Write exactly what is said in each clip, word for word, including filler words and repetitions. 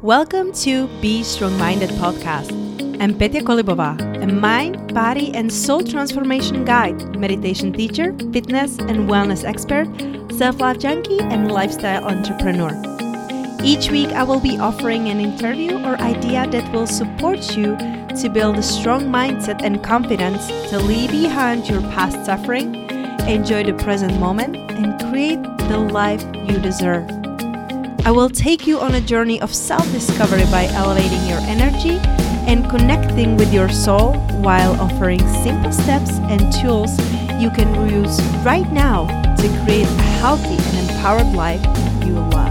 Welcome to Be Strong-Minded podcast. I'm Petya Kolibova, a mind, body, and soul transformation guide, meditation teacher, fitness and wellness expert, self-love junkie, and lifestyle entrepreneur. Each week, I will be offering an interview or idea that will support you to build a strong mindset and confidence to leave behind your past suffering, enjoy the present moment, and create the life you deserve. I will take you on a journey of self-discovery by elevating your energy and connecting with your soul while offering simple steps and tools you can use right now to create a healthy and empowered life you love.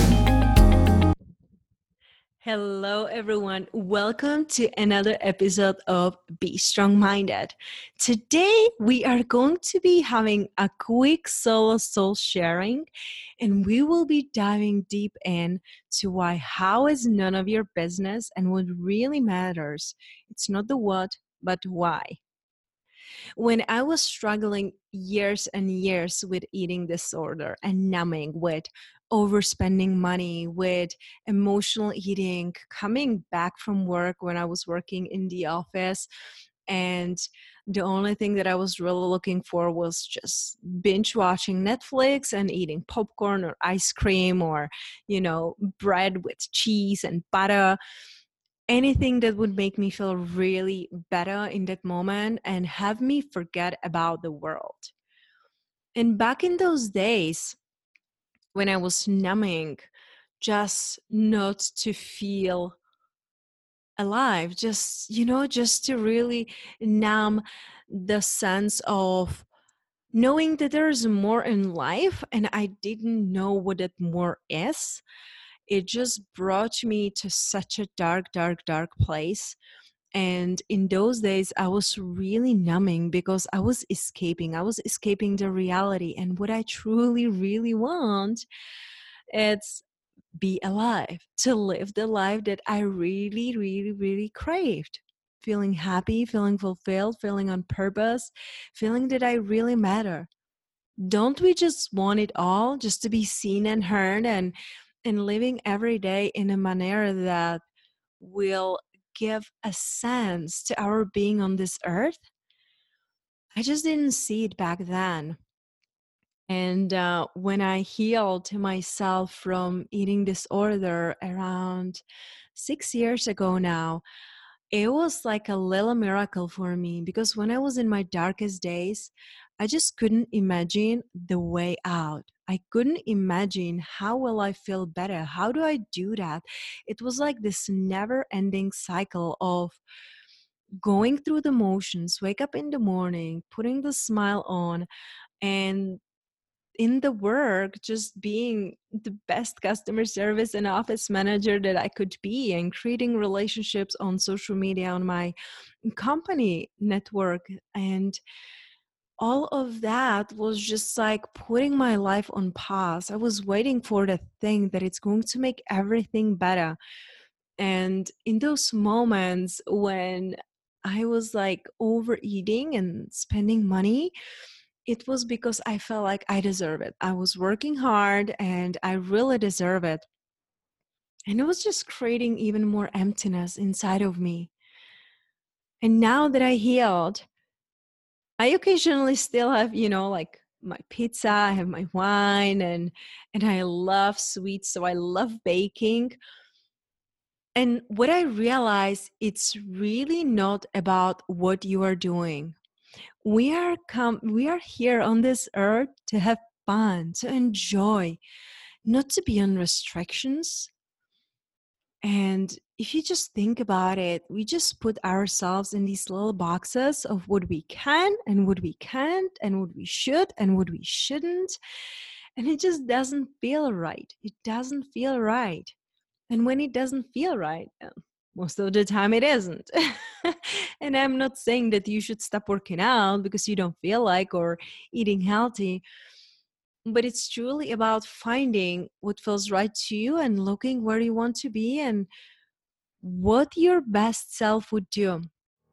Hello, everyone. Welcome to another episode of Be Strong-Minded. Today, we are going to be having a quick solo soul sharing, and we will be diving deep in to why how is none of your business and what really matters. It's not the what, but why. When I was struggling years and years with eating disorder and numbing, with overspending money, with emotional eating, coming back from work when I was working in the office, and the only thing that I was really looking for was just binge watching Netflix and eating popcorn or ice cream or, you know, bread with cheese and butter. Anything that would make me feel really better in that moment and have me forget about the world. And back in those days, when I was numbing, just not to feel alive, just, you know, just to really numb the sense of knowing that there is more in life and I didn't know what that more is. It just brought me to such a dark, dark, dark place. And in those days, I was really numbing because I was escaping. I was escaping the reality. And what I truly, really want, it's be alive, to live the life that I really, really, really craved. Feeling happy, feeling fulfilled, feeling on purpose, feeling that I really matter. Don't we just want it all, just to be seen and heard and and living every day in a manner that will give a sense to our being on this earth? I just didn't see it back then. And uh, when I healed myself from eating disorder around six years ago now, it was like a little miracle for me, because when I was in my darkest days, I just couldn't imagine the way out. I couldn't imagine how will I feel better? How do I do that? It was like this never-ending cycle of going through the motions, wake up in the morning, putting the smile on, and in the work, just being the best customer service and office manager that I could be, and creating relationships on social media, on my company network. And all of that was just like putting my life on pause. I was waiting for the thing that it's going to make everything better. And in those moments when I was like overeating and spending money, it was because I felt like I deserve it. I was working hard and I really deserve it. And it was just creating even more emptiness inside of me. And now that I healed, I occasionally still have, you know, like my pizza, I have my wine, and and I love sweets, so I love baking. And what I realize, it's really not about what you are doing. We are come we are here on this earth to have fun, to enjoy, not to be on restrictions. And if you just think about it, we just put ourselves in these little boxes of what we can and what we can't and what we should and what we shouldn't. And it just doesn't feel right. It doesn't feel right. And when it doesn't feel right, uh, most of the time it isn't. And I'm not saying that you should stop working out because you don't feel like, or eating healthy. But it's truly about finding what feels right to you and looking where you want to be and what your best self would do.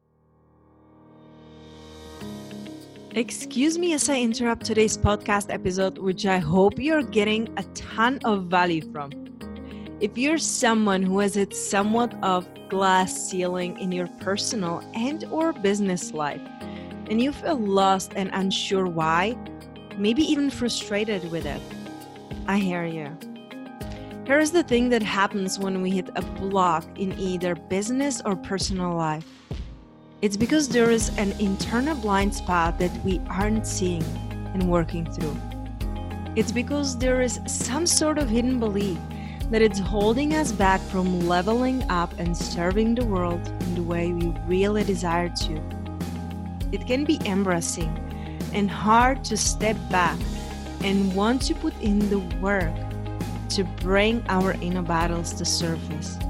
Excuse me as I interrupt today's podcast episode, which I hope you're getting a ton of value from. If you're someone who has hit somewhat of glass ceiling in your personal and or business life, and you feel lost and unsure why, maybe even frustrated with it, I hear you. Here's the thing that happens when we hit a block in either business or personal life. It's because there is an internal blind spot that we aren't seeing and working through. It's because there is some sort of hidden belief that it's holding us back from leveling up and serving the world in the way we really desire to. It can be embarrassing and hard to step back and want to put in the work to bring our inner battles to surface.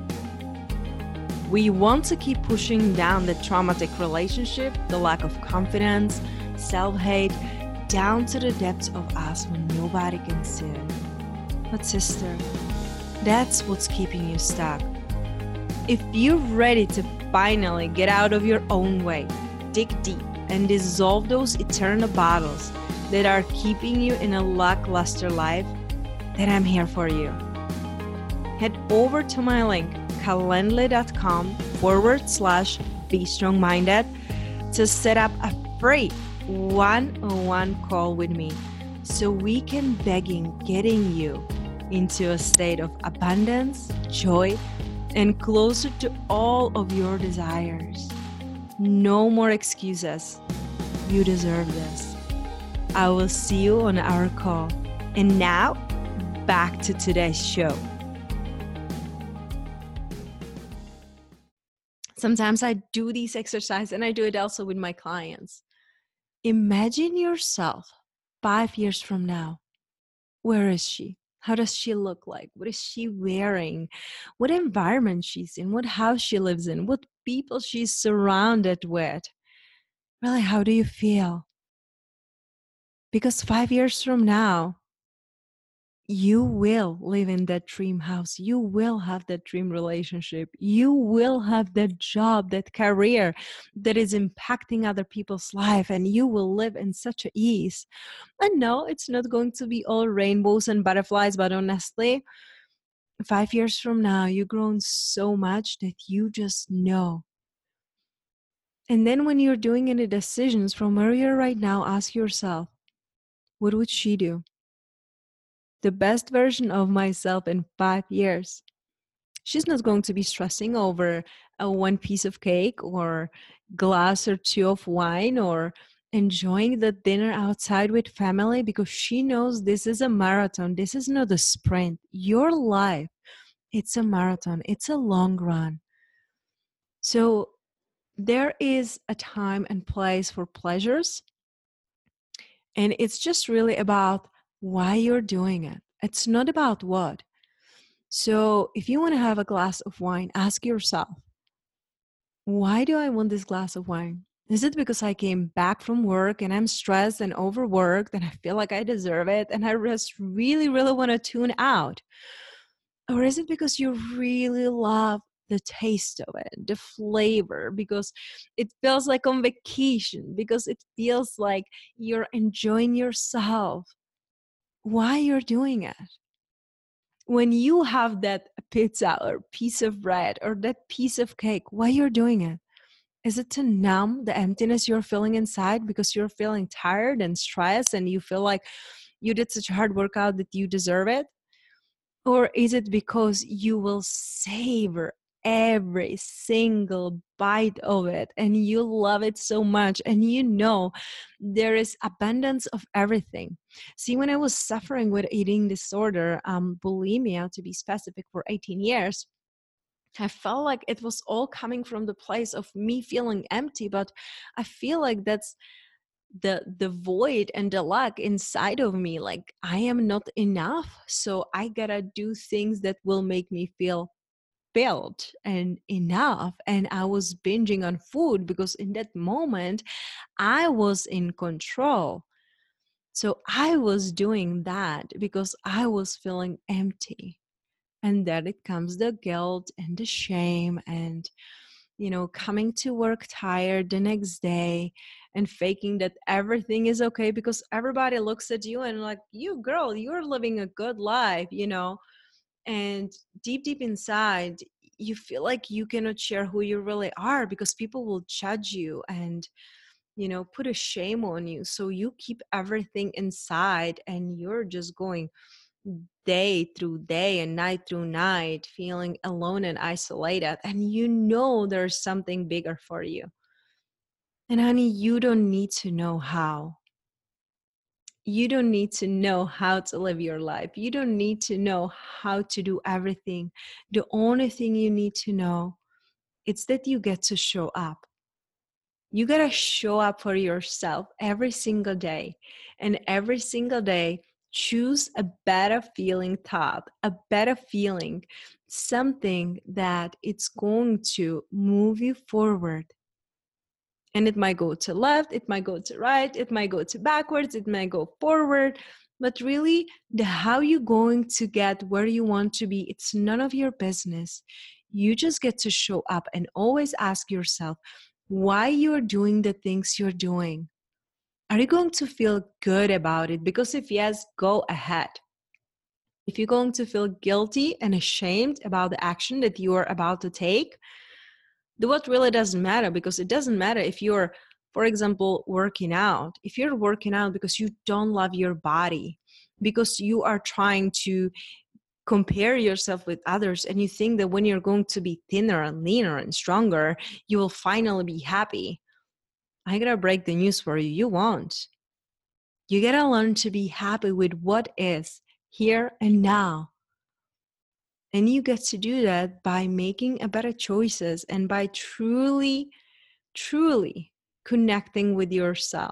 We want to keep pushing down the traumatic relationship, the lack of confidence, self-hate, down to the depths of us when nobody can see it. But sister, that's what's keeping you stuck. If you're ready to finally get out of your own way, dig deep, and dissolve those eternal battles that are keeping you in a lackluster life, then I'm here for you. Head over to my link, calendly.com forward slash be strong minded to set up a free one-on-one call with me so we can begin getting you into a state of abundance, joy, and closer to all of your desires. No more excuses. You deserve this. I will see you on our call. And now, back to today's show. Sometimes I do these exercises and I do it also with my clients. Imagine yourself five years from now. Where is she? How does she look like? What is she wearing? What environment she's in? What house she lives in? What people she's surrounded with? Really, how do you feel? Because five years from now, you will live in that dream house. You will have that dream relationship. You will have that job, that career that is impacting other people's life, and you will live in such a ease. And no, it's not going to be all rainbows and butterflies, but honestly, five years from now, you've grown so much that you just know. And then when you're doing any decisions from where you're right now, ask yourself, what would she do? The best version of myself in five years. She's not going to be stressing over a one piece of cake or glass or two of wine or enjoying the dinner outside with family, because she knows this is a marathon. This is not a sprint. Your life, it's a marathon. It's a long run. So there is a time and place for pleasures. And it's just really about why you're doing it. It's not about what. So if you want to have a glass of wine, ask yourself, why do I want this glass of wine? Is it because I came back from work and I'm stressed and overworked and I feel like I deserve it and I just really, really want to tune out? Or is it because you really love the taste of it, the flavor, because it feels like on vacation, because it feels like you're enjoying yourself? Why you're doing it? When you have that pizza or piece of bread or that piece of cake, why you're doing it? Is it to numb the emptiness you're feeling inside because you're feeling tired and stressed and you feel like you did such a hard workout that you deserve it? Or is it because you will savor every single bite of it and you love it so much and you know there is abundance of everything? See, when I was suffering with eating disorder, um, bulimia to be specific, for eighteen years, I felt like it was all coming from the place of me feeling empty, but I feel like that's the the void and the lack inside of me. Like, I am not enough, so I gotta do things that will make me feel filled and enough. And I was binging on food because in that moment I was in control. So I was doing that because I was feeling empty. And then it comes the guilt and the shame and, you know, coming to work tired the next day and faking that everything is okay because everybody looks at you and like, you girl, you're living a good life, you know. And deep, deep inside, you feel like you cannot share who you really are because people will judge you and, you know, put a shame on you. So you keep everything inside and you're just going day through day and night through night, feeling alone and isolated. And you know there's something bigger for you. And honey, you don't need to know how. You don't need to know how to live your life. You don't need to know how to do everything. The only thing you need to know is that you get to show up. You got to show up for yourself every single day. And every single day, choose a better feeling thought, a better feeling, something that it's going to move you forward. And it might go to left, it might go to right, it might go to backwards, it might go forward. But really, the how you're going to get where you want to be, it's none of your business. You just get to show up and always ask yourself why you're doing the things you're doing. Are you going to feel good about it? Because if yes, go ahead. If you're going to feel guilty and ashamed about the action that you are about to take, what really doesn't matter, because it doesn't matter if you're, for example, working out. If you're working out because you don't love your body, because you are trying to compare yourself with others, and you think that when you're going to be thinner and leaner and stronger, you will finally be happy, I gotta break the news for you. You won't. You gotta learn to be happy with what is here and now. And you get to do that by making a better choices and by truly, truly connecting with yourself.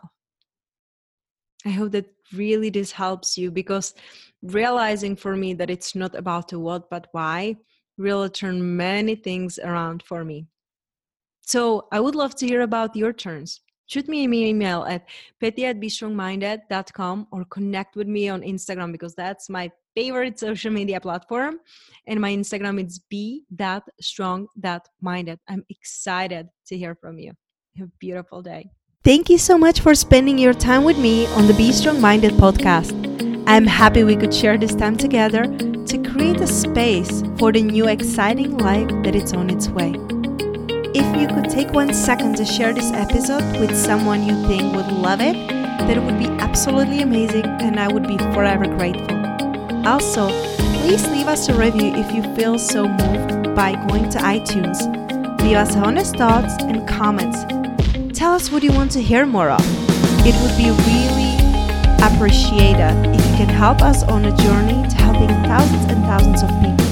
I hope that really this helps you, because realizing for me that it's not about the what but why really turned many things around for me. So I would love to hear about your turns. Shoot me an email at petty at be strong minded dot com or connect with me on Instagram, because that's my favorite social media platform. And my Instagram is be dot strong dot minded. I'm excited to hear from you. Have a beautiful day. Thank you so much for spending your time with me on the Be Strong Minded podcast. I'm happy we could share this time together to create a space for the new exciting life that is on its way. If you could take one second to share this episode with someone you think would love it, that would be absolutely amazing, and I would be forever grateful. Also, please leave us a review if you feel so moved by going to iTunes. Leave us honest thoughts and comments. Tell us what you want to hear more of. It would be really appreciated if you can help us on a journey to helping thousands and thousands of people.